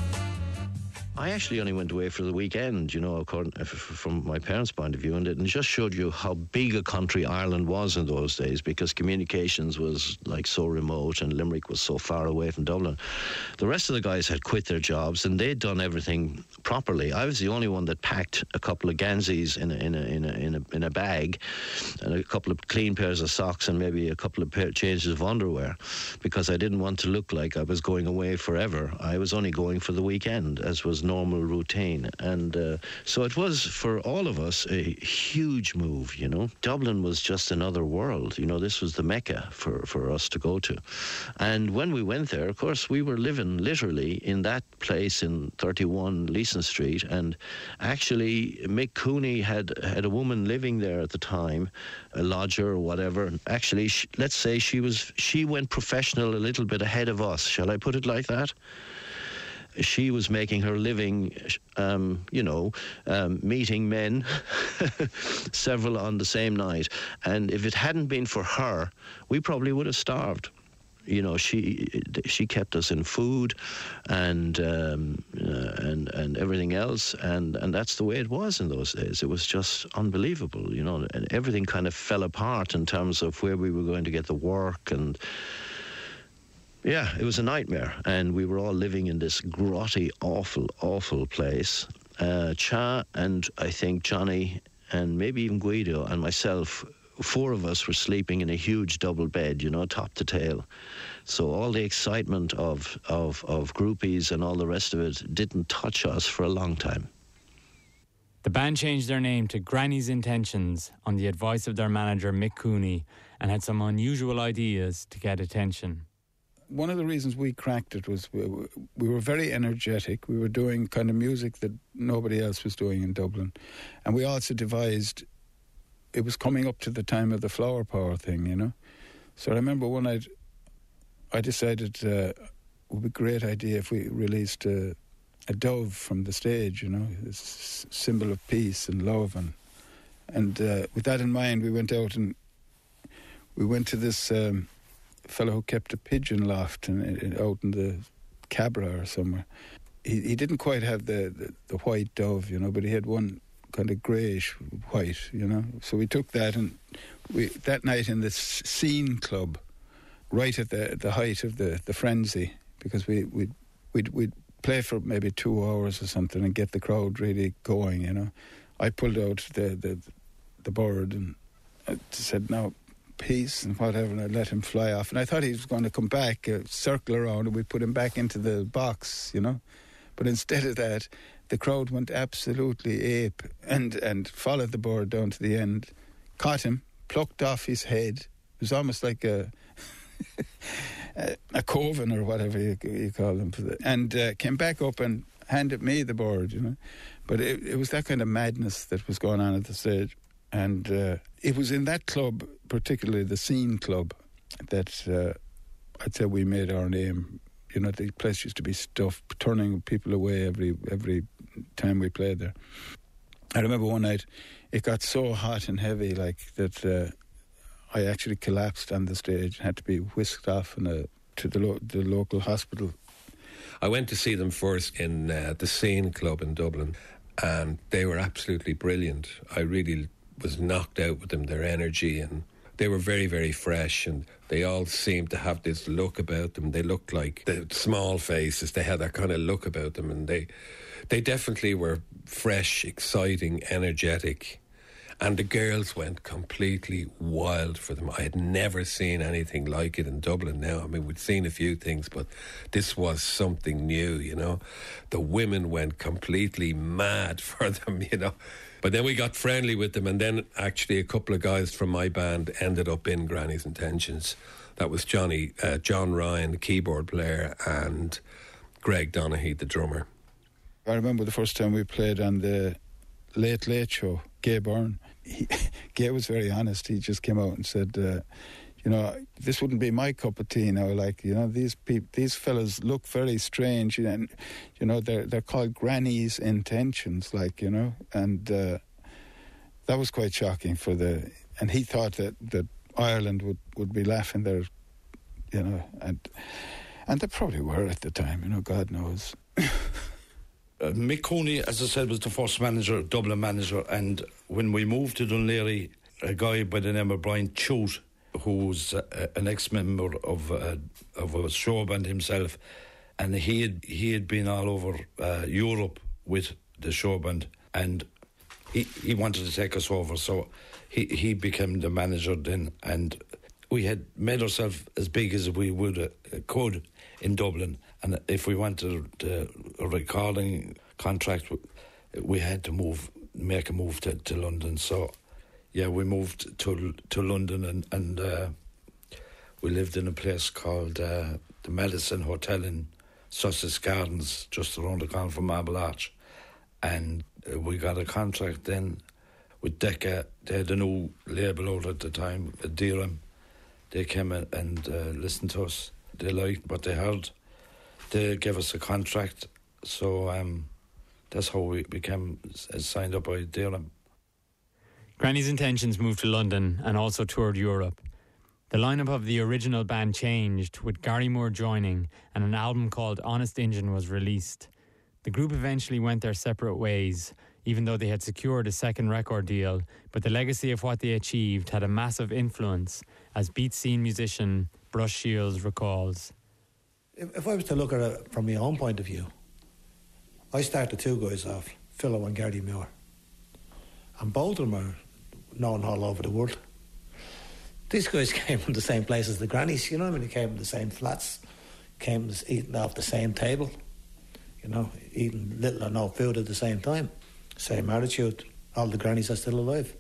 I actually only went away for the weekend, you know, according, from my parents' point of view, and it just showed you how big a country Ireland was in those days, because communications was like so remote and Limerick was so far away from Dublin. The rest of the guys had quit their jobs and they'd done everything properly. I was the only one that packed a couple of Ganseys in a, in a, in a, in a, in a bag, and a couple of clean pairs of socks and maybe a couple of pair, changes of underwear, because I didn't want to look like I was going away forever. I was only going for the weekend, as was normal routine. And uh, so it was, for all of us, a huge move, you know. Dublin was just another world, you know. This was the Mecca for, for us to go to. And when we went there, of course, we were living literally in that place in thirty-one Leeson Street, and actually Mick Cooney had, had a woman living there at the time, a lodger or whatever. Actually, she, let's say she was she went professional a little bit ahead of us, shall I put it like that? She was making her living, um, you know, um, meeting men, several on the same night. And if it hadn't been for her, we probably would have starved. You know, she she kept us in food and um, uh, and and everything else, and, and that's the way it was in those days. It was just unbelievable, you know, and everything kind of fell apart in terms of where we were going to get the work. And yeah, it was a nightmare, and we were all living in this grotty, awful, awful place. Uh, Cha and I think Johnny and maybe even Guido and myself, four of us were sleeping in a huge double bed, you know, top to tail. So all the excitement of, of, of groupies and all the rest of it didn't touch us for a long time. The band changed their name to Granny's Intentions on the advice of their manager Mick Cooney, and had some unusual ideas to get attention. One of the reasons we cracked it was we, we were very energetic. We were doing kind of music that nobody else was doing in Dublin. And we also devised, it was coming up to the time of the Flower Power thing, you know. So I remember one night I decided uh, it would be a great idea if we released a, a dove from the stage, you know, a symbol of peace and love. And, and uh, with that in mind, we went out and we went to this... Um, fellow who kept a pigeon loft in, in, out in the Cabra or somewhere. He he didn't quite have the, the, the white dove, you know, but he had one kind of greyish white, you know. So we took that, and we that night in the Scene Club, right at the the height of the, the frenzy, because we we'd, we'd we'd play for maybe two hours or something and get the crowd really going, you know. I pulled out the the, the bird and I said, "Now, peace," and whatever, and I let him fly off. And I thought he was going to come back, uh, circle around, and we put him back into the box, you know. But instead of that, the crowd went absolutely ape and, and followed the bird down to the end, caught him, plucked off his head. It was almost like a a, a coven or whatever you, you call them, and uh, came back up and handed me the bird, you know. But it, it was that kind of madness that was going on at the stage. And uh, it was in that club, particularly the Scene Club, that uh, I'd say we made our name. You know, the place used to be stuffed, turning people away every every time we played there. I remember one night, it got so hot and heavy, like, that uh, I actually collapsed on the stage and had to be whisked off in a, to the, lo- the local hospital. I went to see them first in uh, the Scene Club in Dublin, and they were absolutely brilliant. I really was knocked out with them, their energy, and they were very, very fresh, and they all seemed to have this look about them. They looked like the small faces. They had that kind of look about them, and they they definitely were fresh, exciting, energetic. And the girls went completely wild for them. I had never seen anything like it in Dublin now. I mean, we'd seen a few things, but this was something new, you know. The women went completely mad for them, you know. But then we got friendly with them, and then actually a couple of guys from my band ended up in Granny's Intentions. That was Johnny, uh, John Ryan, the keyboard player, and Greg Donaghy, the drummer. I remember the first time we played on the Late Late Show, Gay Byrne. He, Gay was very honest. He just came out and said, uh, you know, this wouldn't be my cup of tea now. Like, you know, these peop- these fellas look very strange, and you know, they're they're called Granny's Intentions, like, you know, and uh, that was quite shocking for the. And he thought that, that Ireland would, would be laughing there, you know, and and they probably were at the time, you know. God knows. Uh, Mick Cooney, as I said, was the first manager, Dublin manager, and when we moved to Dún Laoghaire, a guy by the name of Brian Chute, who was uh, an ex-member of uh, of a show band himself, and he had he had been all over uh, Europe with the show band, and he he wanted to take us over, so he he became the manager then, and we had made ourselves as big as we would uh, could in Dublin. And if we wanted a, a recording contract, we had to move, make a move to, to London. So, yeah, we moved to to London, and, and uh, we lived in a place called uh, the Madison Hotel in Sussex Gardens, just around the corner from Marble Arch. And uh, we got a contract then with Decca. They had a new label out at the time, Deerham. They came in and uh, listened to us. They liked what they heard. They gave us a contract, so um, that's how we became signed up by Deerham. Granny's Intentions moved to London and also toured Europe. The lineup of the original band changed, with Gary Moore joining, and an album called Honest Injun was released. The group eventually went their separate ways, even though they had secured a second record deal, but the legacy of what they achieved had a massive influence, as beat scene musician Bruce Shields recalls. If I was to look at it from my own point of view, I started two guys off, Philo and Gary Moore. And both of them are known all over the world. These guys came from the same place as the Grannies, you know what I mean? They came from the same flats, came eating off the same table, you know, eating little or no food at the same time. Same attitude. All the Grannies are still alive.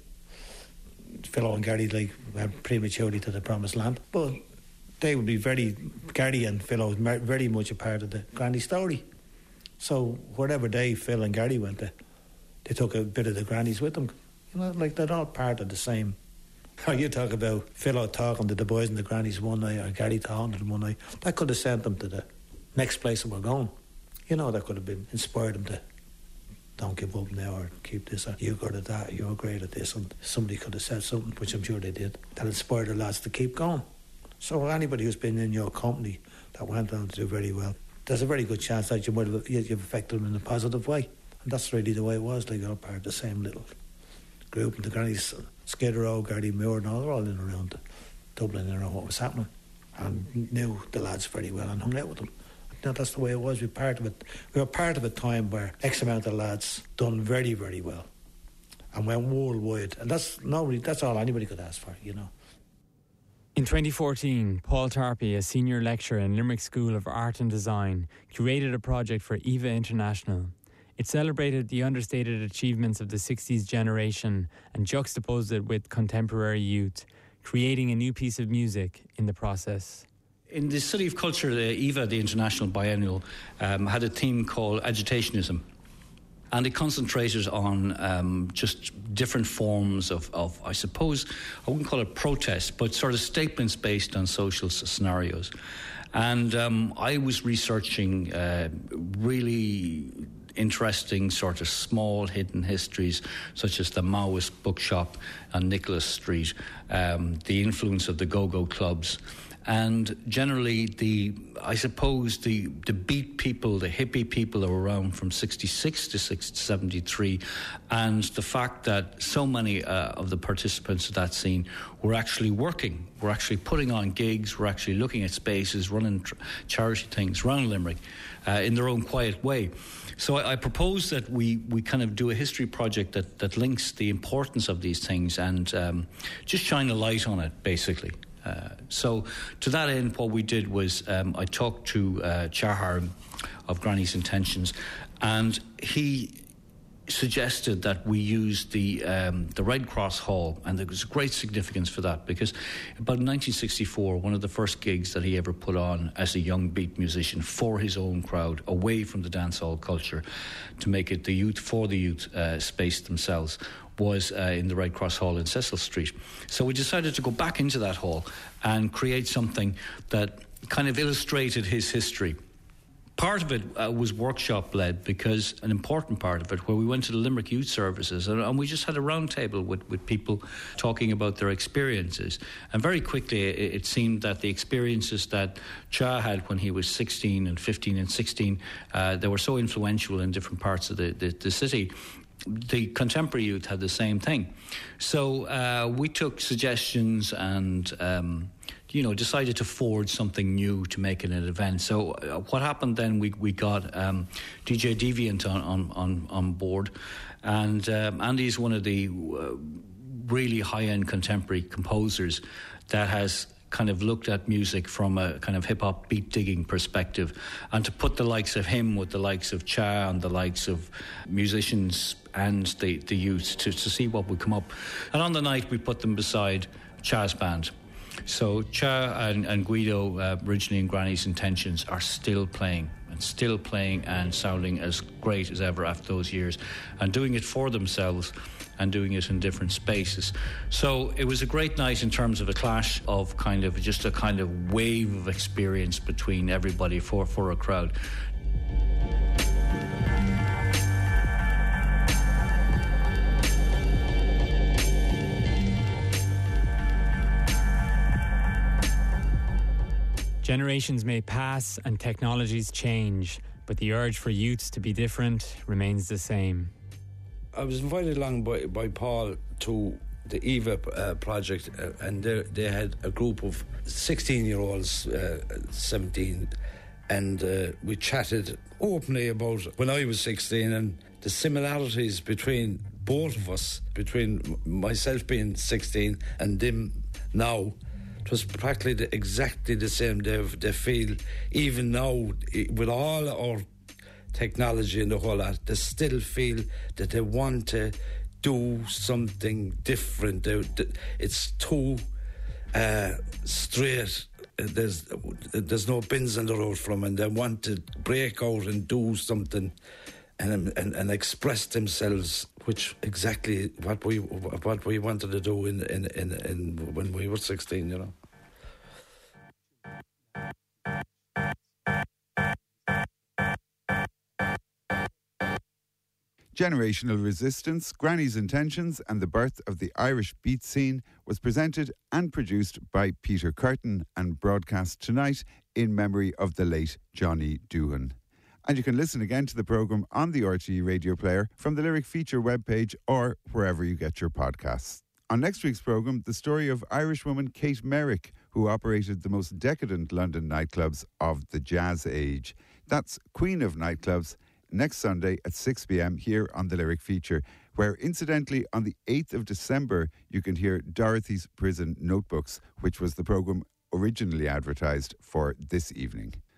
Philo and Gary, like, went prematurely to the promised land. But they would be very, Gary and Philo, very much a part of the Granny story. So wherever they, Phil and Gary went to, they took a bit of the Grannies with them. You know, like, they're all part of the same. How you talk about Philo talking to the boys and the Grannies one night, or Gary talking to them one night, that could have sent them to the next place that we're going. You know, that could have been inspired them to don't give up now, or keep this, or you're good at that, or you're great at this, and somebody could have said something, which I'm sure they did, that inspired the lads to keep going. So anybody who's been in your company that went on to do very well, there's a very good chance that you might have, you've affected them in a positive way. And that's really the way it was. They got part of the same little group. And the Grannies, Skid Row, Gary Moore and all, they're all in and around Dublin and around what was happening. And knew the lads very well and hung out with them. Now that's the way it was. We were part of it. We were part of a time where X amount of lads done very, very well and went worldwide. And that's nobody, that's all anybody could ask for, you know. In twenty fourteen, Paul Tarpey, a senior lecturer in Limerick School of Art and Design, curated a project for EVA International. It celebrated the understated achievements of the sixties generation and juxtaposed it with contemporary youth, creating a new piece of music in the process. In the City of Culture, the EVA, the International Biennial, um, had a theme called Agitationism. And it concentrated on um, just different forms of, of, I suppose, I wouldn't call it protest, but sort of statements based on social scenarios. And um, I was researching uh, really interesting sort of small hidden histories, such as the Maoist bookshop on Nicholas Street, um, the influence of the go-go clubs, and generally the, I suppose, the, the beat people, the hippie people that were around from sixty-six to seventy-three, and the fact that so many uh, of the participants of that scene were actually working, were actually putting on gigs, were actually looking at spaces, running tr- charity things around Limerick uh, in their own quiet way. So I, I propose that we, we kind of do a history project that, that links the importance of these things and um, just shine a light on it, basically. Uh, so to that end, what we did was um, I talked to uh, Chahar of Granny's Intentions, and he suggested that we use the um, the Red Cross Hall, and there was a great significance for that because about nineteen sixty-four, one of the first gigs that he ever put on as a young beat musician for his own crowd, away from the dancehall culture, to make it the youth for the youth uh, space themselves, was uh, in the Red Cross Hall in Cecil Street. So we decided to go back into that hall and create something that kind of illustrated his history. Part of it uh, was workshop-led, because an important part of it, where we went to the Limerick Youth Services and, and we just had a round table with, with people talking about their experiences. And very quickly it, it seemed that the experiences that Cha had when he was sixteen and fifteen and sixteen, uh, they were so influential in different parts of the, the, the city. The contemporary youth had the same thing. So uh, we took suggestions and, um, you know, decided to forge something new to make it an event. So uh, what happened then, we, we got um, D J Deviant on, on, on, on board. And um, Andy is one of the uh, really high-end contemporary composers that has kind of looked at music from a kind of hip-hop beat-digging perspective, and to put the likes of him with the likes of Cha and the likes of musicians and the, the youth to, to see what would come up. And on the night we put them beside Cha's band. So Cha and, and Guido, uh, originally in Granny's Intentions, are still playing and still playing and sounding as great as ever after those years, and doing it for themselves and doing it in different spaces. So it was a great night in terms of a clash of kind of just a kind of wave of experience between everybody for, for a crowd. Generations may pass and technologies change, but the urge for youths to be different remains the same. I was invited along by, by Paul to the EVA uh, project, uh, and they, they had a group of sixteen-year-olds, uh, seventeen, and uh, we chatted openly about when I was sixteen and the similarities between both of us, between myself being sixteen and them now. It was practically the, exactly the same. They, they feel, even now, with all our technology and the whole lot, they still feel that they want to do something different. They, they, it's too uh, straight. There's there's no bins on the road from them, and they want to break out and do something and and, and express themselves, which exactly what we what we wanted to do in in, in, in when we were sixteen, you know. Generational Resistance, Granny's Intentions and the Birth of the Irish Beat Scene was presented and produced by Peter Curtin and broadcast tonight in memory of the late Johnny Doohan. And you can listen again to the programme on the R T E radio player, from the Lyric Feature webpage, or wherever you get your podcasts. On next week's programme, the story of Irish woman Kate Merrick, who operated the most decadent London nightclubs of the jazz age. That's Queen of Nightclubs, next Sunday at six p.m. here on the Lyric Feature, where incidentally on the eighth of December you can hear Dorothy's Prison Notebooks, which was the programme originally advertised for this evening.